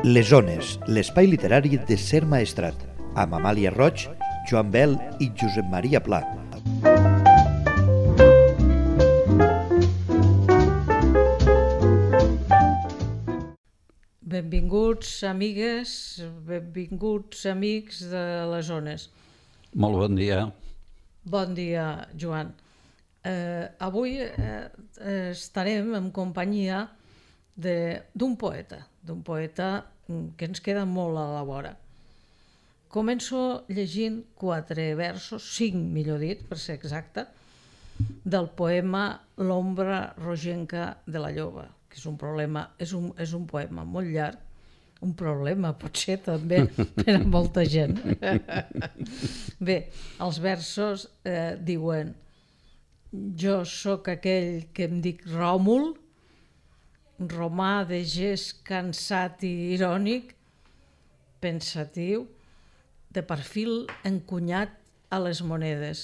Les Zones, l'espai literari de Ser Maestrat, amb Amàlia Roig, Joan Bel i Josep Maria Pla. Benvinguts, amigues, benvinguts, amics de les Zones. Molt bon dia. Bon dia, Joan. Avui estarem en companyia d'un poeta que ens queda molt a la vora. Començo llegint 4 versos, 5 millor dit, per ser exacta, del poema L'ombra rogenca de la lloba, que és un poema molt llarg, un problema potser també per a molta gent. Bé, els versos diuen: jo sóc aquell que em dic Ròmul, romà de gest cansat i irònic, pensatiu, de perfil encunyat a les monedes.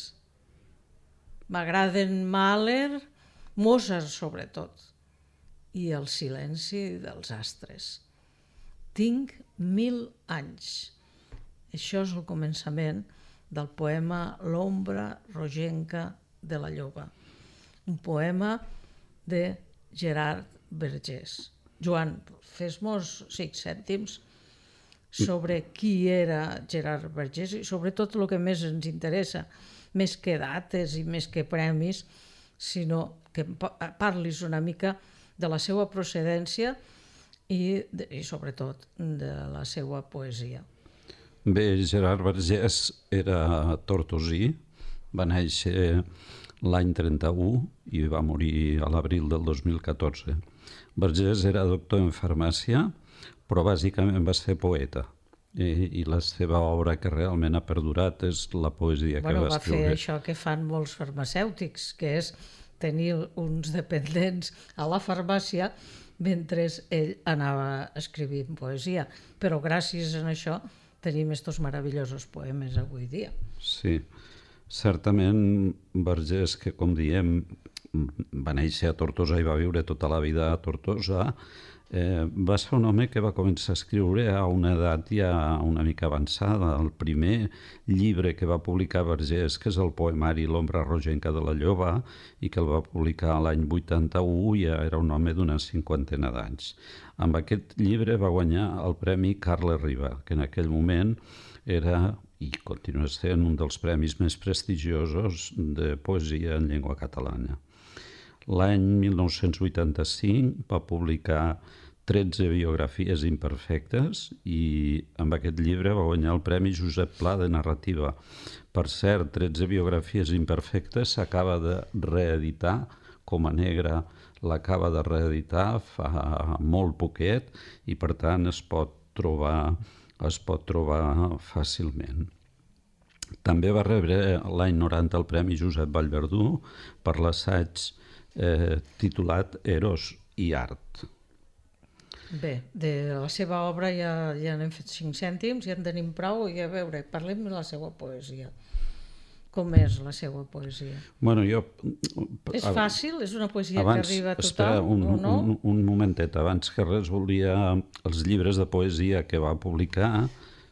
M'agraden Mahler, Mozart sobretot, i el silenci dels astres. Tinc 1000 anys. Això és el començament del poema L'ombra rogenca de la lloba, un poema de Gerard Vergés. Joan, fes-mos 5 cèntims sobre qui era Gerard Vergés i sobretot el que més ens interessa, més que dates i més que premis, sinó que parlis una mica de la seva procedència i sobretot de la seva poesia. Bé, Gerard Vergés era tortosí, va néixer l'any 31 i va morir a l'abril del 2014. Vergés era doctor en farmàcia, però bàsicament va ser poeta. I la seva obra que realment ha perdurat és la poesia que va escriure. Va fer això que fan molts farmacèutics, que és tenir uns dependents a la farmàcia mentre ell anava escrivint poesia. Però gràcies a això tenim estos meravellosos poemes avui dia. Sí, certament Vergés, que com diem va néixer a Tortosa i va viure tota la vida a Tortosa, va ser un home que va començar a escriure a una edat ja una mica avançada. El primer llibre que va publicar Vergés, que és el poemari L'ombra rogenca de la lloba, i que el va publicar l'any 81, ja era un home d'una 50 d'anys. Amb aquest llibre va guanyar el Premi Carles Riba, que en aquell moment era i continua sent un dels premis més prestigiosos de poesia en llengua catalana. L'any 1985 va publicar 13 biografies imperfectes i amb aquest llibre va guanyar el Premi Josep Pla de narrativa. Per cert, 13 biografies imperfectes s'acaba de reeditar, Coma Negra l'acaba de reeditar fa molt poquet i per tant es pot trobar fàcilment. També va rebre l'any 90 el Premi Josep Vallverdú per l'assaig titulat Eros i Art. Bé, de la seva obra ja n'hem fet 5 cèntims, ja en tenim prou, i a veure, parlem de la seva poesia. Com és la seva poesia? Bueno, és fàcil? És una poesia que arriba a tothom o no? Un momentet, abans que res volia els llibres de poesia que va publicar,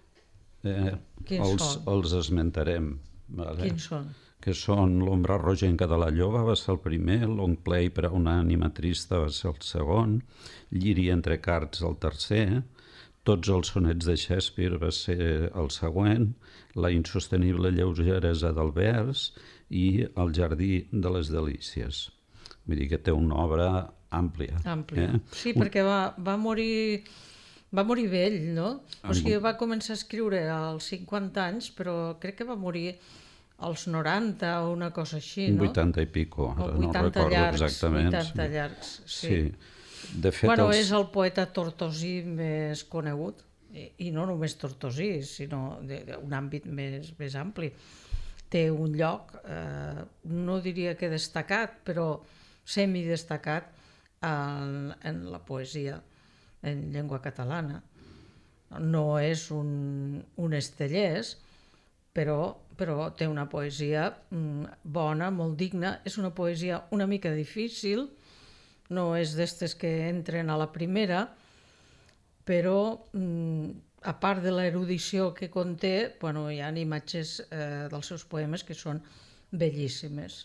els esmentarem. Quins són? Que són L'ombra rogenca de la lloba, va ser el primer, Long Play per a una animatrista va ser el segon, Lliri entre cards el tercer, Tots els sonets de Shakespeare va ser el següent, La insostenible lleugeresa del vers i El jardí de les delícies. Vull dir que té una obra àmplia. Sí, perquè va morir vell, no? O sigui, va començar a escriure als 50 anys, però crec que va morir als 90 o una cosa així, no? 80 i pico, ara no recordo exactament. 80 llargs, sí. De fet, és el poeta tortosí més conegut, i no només tortosí, sinó d'un àmbit més ampli. Té un lloc, no diria que destacat, però semidestacat en la poesia en llengua catalana. No és un estellès, però té una poesia bona, molt digna. És una poesia una mica difícil, no és d'estes que entren a la primera, però a part de l'erudició que conté, hi ha imatges dels seus poemes que són bellíssimes.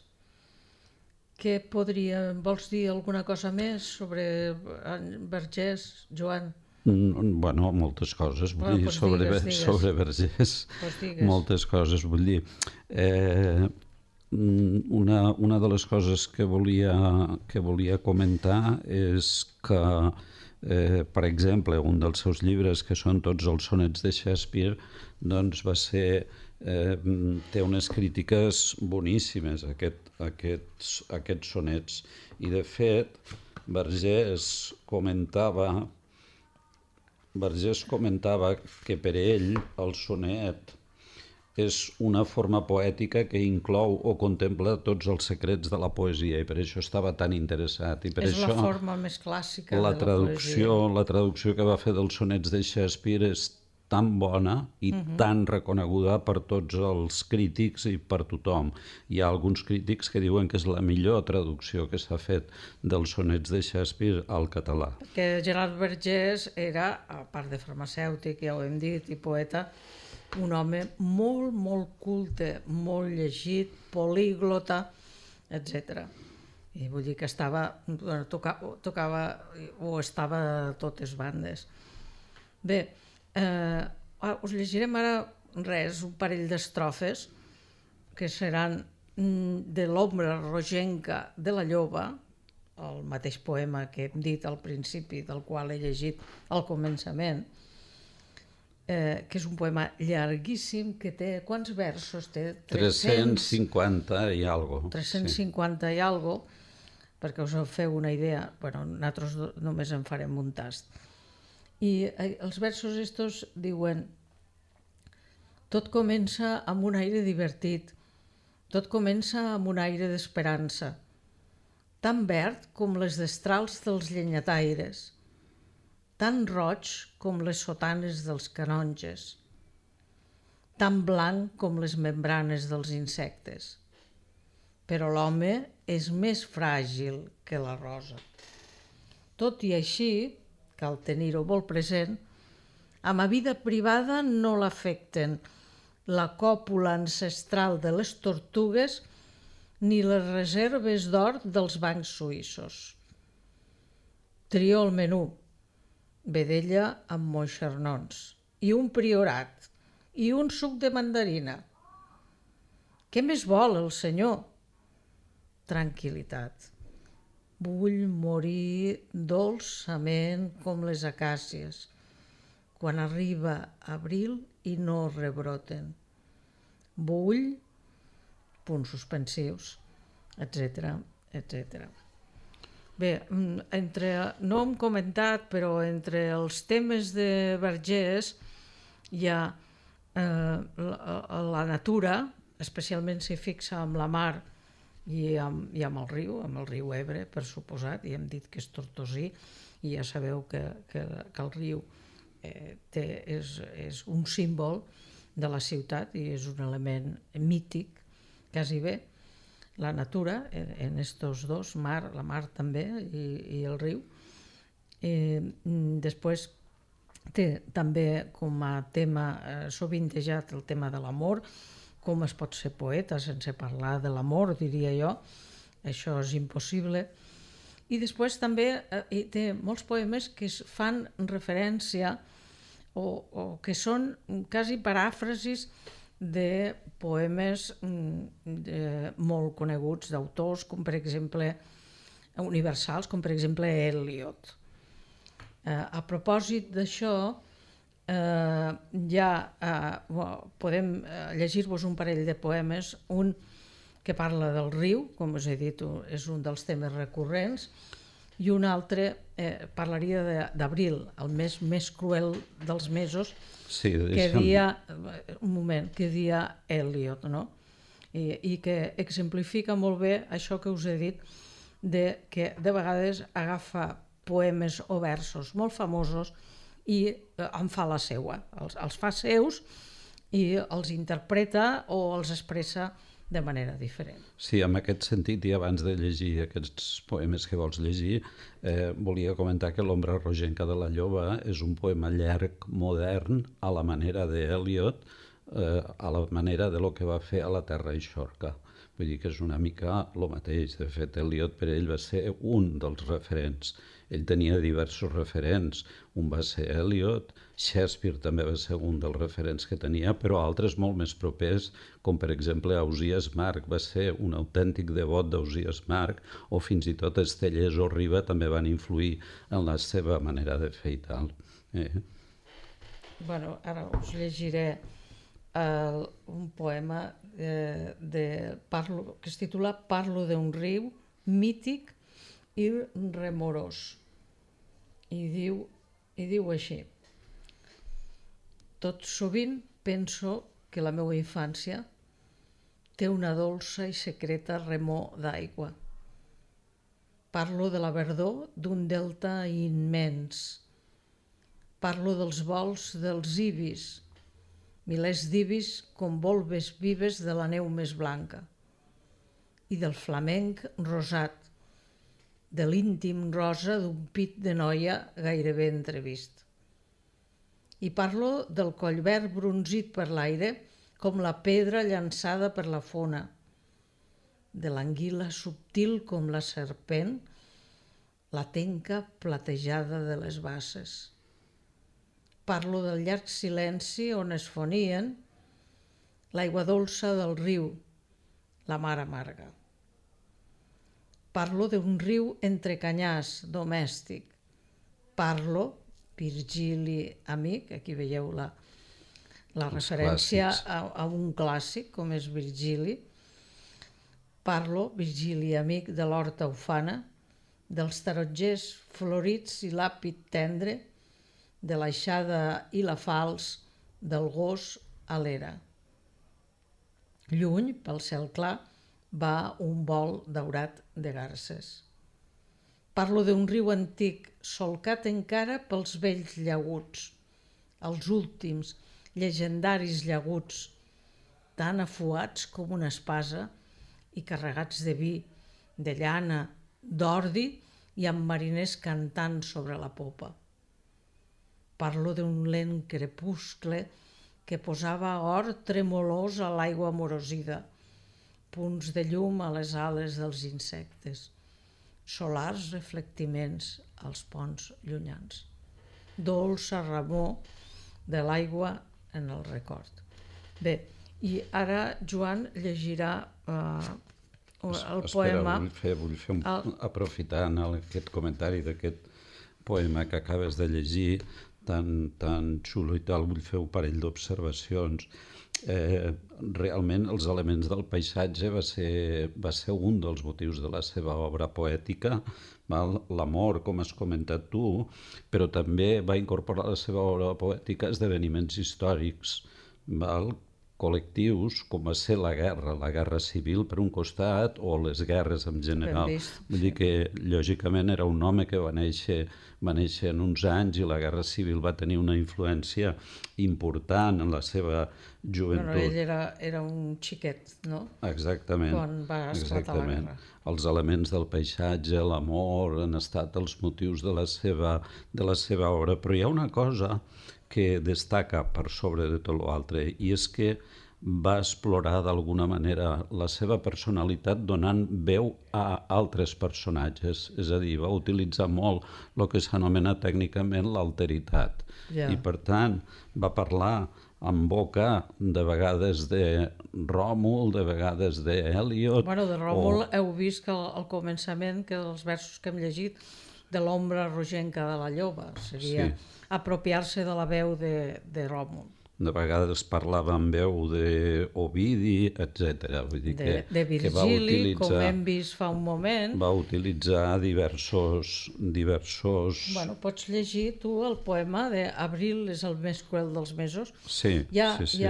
Vols dir alguna cosa més sobre Vergés, Joan? Bueno, moltes coses, vull dir, sobre Vergés, moltes coses, vull dir. Una de les coses que volia comentar és que, per exemple, un dels seus llibres, que són tots els sonets de Shakespeare, doncs té unes crítiques boníssimes, aquests sonets. I, de fet, Vergés comentava que per ell el sonet és una forma poètica que inclou o contempla tots els secrets de la poesia, i per això estava tan interessat. I per és això la forma més clàssica de la poesia. La traducció que va fer dels sonets de Shakespeare és tan bona i tan reconeguda per tots els crítics i per tothom. Hi ha alguns crítics que diuen que és la millor traducció que s'ha fet dels sonets de Shakespeare al català. Que Gerard Vergés era, a part de farmacèutic, ja ho hem dit, i poeta, un home molt, molt culte, molt llegit, políglota, etc. I vull dir que tocava o estava a totes bandes. Bé, us llegirem ara un parell d'estrofes que seran de l'ombra rogenca de la lloba, el mateix poema que hem dit al principi, del qual he llegit al començament, que és un poema llarguíssim que té... Quants versos té? 350 i algo. 350 i algo, perquè us feu una idea. Nosaltres només en farem un tast. I els versos estos diuen: tot comença amb un aire divertit, tot comença amb un aire d'esperança, tan verd com les destrals dels llenyataires, tan roig com les sotanes dels canonges, tan blanc com les membranes dels insectes. Però l'home és més fràgil que la rosa. Tot i així, cal tenir-ho molt present, a ma vida privada no l'afecten la còpula ancestral de les tortugues ni les reserves d'or dels bancs suïssos. Trio el menú: vedella amb moixernons, i un priorat, i un suc de mandarina. Què més vol el senyor? Tranquil·litat. Vull morir dolçament com les acàcies, quan arriba abril i no rebroten. Vull, punts suspensius, etc. Bé, no hem comentat, però entre els temes de Vergés hi ha la natura, especialment s'hi fixa amb la mar i amb el riu Ebre, per suposat, i hem dit que és tortosí, i ja sabeu que el riu és un símbol de la ciutat i és un element mític, quasi bé, la natura, en estos dos, la mar també i el riu. Després té també com a tema sovintejat el tema de l'amor. Com es pot ser poeta sense parlar de l'amor, diria jo. Això és impossible. I després també té molts poemes que fan referència o que són quasi paràfrasis de poemes molt coneguts d'autors, com per exemple universals, com per exemple Eliot. A propòsit d'això, podem llegir-vos un parell de poemes, un que parla del riu, com us he dit, és un dels temes recurrents, i un altre parlaria d'abril, el mes més cruel dels mesos, que dia Eliot, no? I que exemplifica molt bé això que us he dit, que de vegades agafa poemes o versos molt famosos i en fa la seua, els fa seus i els interpreta o els expressa de manera diferent. Sí, en aquest sentit, i abans de llegir aquests poemes que vols llegir, volia comentar que L'ombra rogenca de la lloba és un poema llarg, modern, a la manera d'Eliot, a la manera de lo que va fer a La terra i Xorca. Vull dir que és una mica el mateix. De fet, Eliot per ell va ser un dels referents. Ell tenia diversos referents. Un va ser Eliot, Shakespeare també va ser un dels referents que tenia, però altres molt més propers, com per exemple Ausiàs Marc, va ser un autèntic devot d'Ausiàs Marc, o fins i tot Estellés o Riba també van influir en la seva manera de fer i tal. Bueno, ara us llegiré un poema que es titula Parlo d'un riu mític i remorós. I diu així: tot sovint penso que la meva infància té una dolça i secreta remor d'aigua. Parlo de la verdor d'un delta immens. Parlo dels vols dels ibis, milers d'ibis com volves vives de la neu més blanca, i del flamenc rosat, de l'íntim rosa d'un pit de noia gairebé entrevist. I parlo del collverd bronzit per l'aire com la pedra llançada per la fona, de l'anguila subtil com la serpent, la tenca platejada de les basses. Parlo del llarg silenci on es fonien l'aigua dolça del riu, la mar amarga. Parlo d'un riu entre canyars, domèstic. Parlo, Virgili amic, aquí veieu la referència a un clàssic com és Virgili. Parlo, Virgili amic, de l'horta ufana, dels tarongers florits i l'àpid tendre, de l'aixada i la falç, del gos a l'era. Lluny, pel cel clar, va un vol daurat de garses. Parlo d'un riu antic, solcat encara pels vells llaguts, els últims, llegendaris llaguts, tan afuats com una espasa i carregats de vi, de llana, d'ordi i amb mariners cantant sobre la popa. Parlo d'un lent crepuscle que posava or tremolós a l'aigua amorosida, punts de llum a les ales dels insectes, solars reflectiments als ponts llunyans, dolça remor de l'aigua en el record. Bé, i ara Joan llegirà el poema... Vull fer aprofitant aquest comentari d'aquest poema que acabes de llegir, tan xulo i tal, vull fer un parell d'observacions. Realment els elements del paisatge va ser un dels motius de la seva obra poètica, l'amor, com has comentat tu, però també va incorporar a la seva obra poètica esdeveniments històrics, col·lectius, com va ser la guerra civil per un costat, o les guerres en general. Vull dir que, lògicament, era un home que va néixer en uns anys i la guerra civil va tenir una influència important en la seva joventut. Ell era un xiquet, no? Exactament. Quan va esclatar la guerra. Els elements del paisatge, l'amor, han estat els motius de la seva obra. Però hi ha una cosa que destaca per sobre de tot l'altre, i és que va explorar d'alguna manera la seva personalitat donant veu a altres personatges, és a dir, va utilitzar molt el que s'anomena tècnicament l'alteritat. I per tant va parlar en boca de vegades de Ròmul, de vegades d'Eliot... Bueno, de Ròmul heu vist que al començament, que els versos que hem llegit, de l'ombra rogenca de la lloba, seria apropiar-se de la veu de Ròmul. De vegades parlava amb veu d'Ovidi, etc. Vull dir de Virgili, com hem vist fa un moment. Va utilitzar diversos... Bueno, pots llegir tu el poema d'Abril és el més cruel dels mesos. Sí. Hi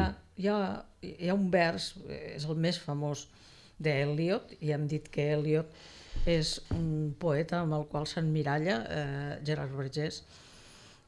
ha un vers, és el més famós d'Eliot, i hem dit que Eliot és un poeta amb el qual s'emmiralla Gerard Vergés,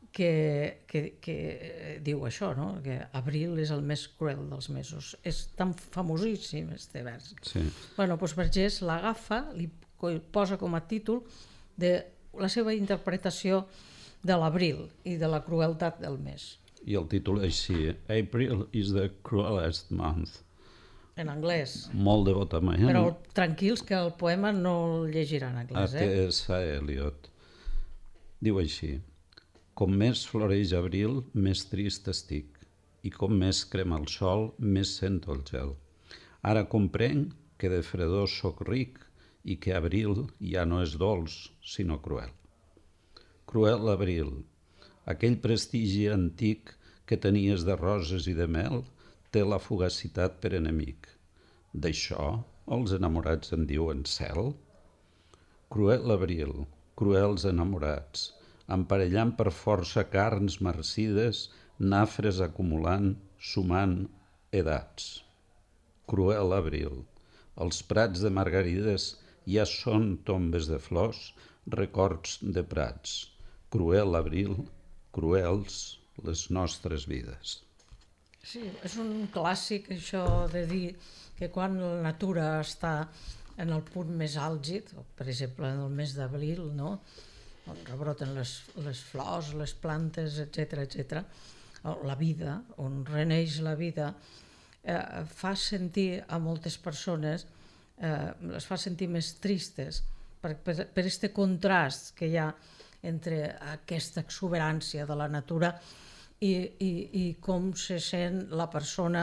que diu això, no? Que abril és el més cruel dels mesos. És tan famosíssim, este vers. Sí. Bueno, doncs Vergés l'agafa, li posa com a títol de la seva interpretació de l'abril i de la crueltat del mes. I el títol és així: April is the cruelest month. En anglès. Molt devotament. Però tranquils, que el poema no el llegiran en anglès. Atès a Eliot. Diu així: com més floreix abril, més trist estic, i com més crema el sol, més sento el gel. Ara comprenc que de fredor soc ric i que abril ja no és dolç, sinó cruel. Cruel abril, aquell prestigi antic que tenies de roses i de mel, té la fugacitat per enemic. D'això els enamorats en diuen cel? Cruel abril, cruels enamorats, emparellant per força carns marcides, nafres acumulant, sumant edats. Cruel abril, els prats de margarides ja són tombes de flors, records de prats. Cruel abril, cruels les nostres vides. Sí, és un clàssic això de dir que quan la natura està en el punt més àlgid, per exemple en el mes d'abril, no? On rebroten les flors, les plantes, etc., la vida, on reneix la vida, fa sentir a moltes persones, les fa sentir més tristes per aquest contrast que hi ha entre aquesta exuberància de la natura i com se sent la persona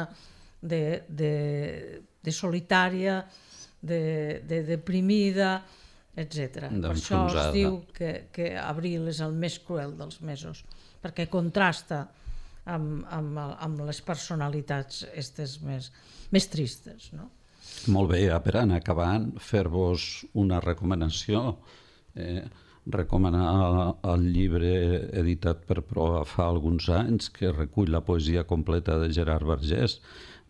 de solitària, de deprimida, etc. Per això es diu que abril és el més cruel dels mesos, perquè contrasta amb les personalitats aquestes més tristes, no? Molt bé, per anar acabant, fer-vos una recomanació, recomanar el llibre editat per Proa fa alguns anys, que recull la poesia completa de Gerard Vergés,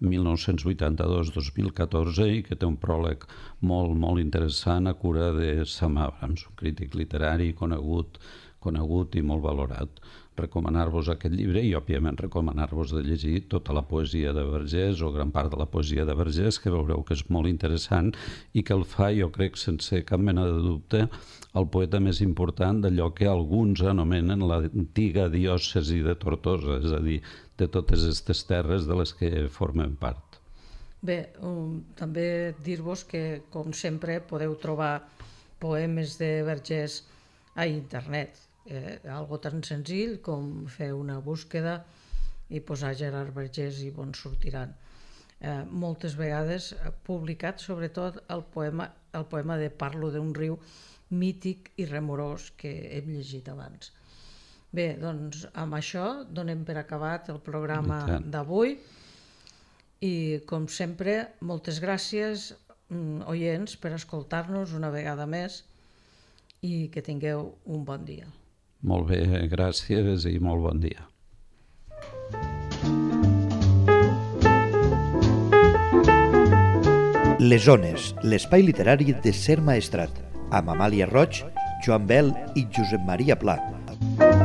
1982-2014, i que té un pròleg molt, molt interessant a cura de Sam Abrams, un crític literari conegut i molt valorat. Recomanar-vos aquest llibre i, òbviament, recomanar-vos de llegir tota la poesia de Vergés o gran part de la poesia de Vergés, que veureu que és molt interessant i que el fa, jo crec, sense cap mena de dubte, el poeta més important d'allò que alguns anomenen l'antiga diòcesi de Tortosa, és a dir, de totes aquestes terres de les que formen part. Bé, també dir-vos que, com sempre, podeu trobar poemes de Vergés a internet. Algo tan senzill com fer una búsqueda i posar Gerard Vergés i on sortiran. Moltes vegades publicat sobretot el poema de Parlo d'un riu mític i remorós que hem llegit abans. Bé, doncs amb això donem per acabat el programa d'avui i, com sempre, moltes gràcies, oients, per escoltar-nos una vegada més i que tingueu un bon dia. Molt bé, gràcies i molt bon dia. Les Ones, l'espai literari de Ser Maestrat, amb Amàlia Roig, Joan Bel i Josep Maria Pla.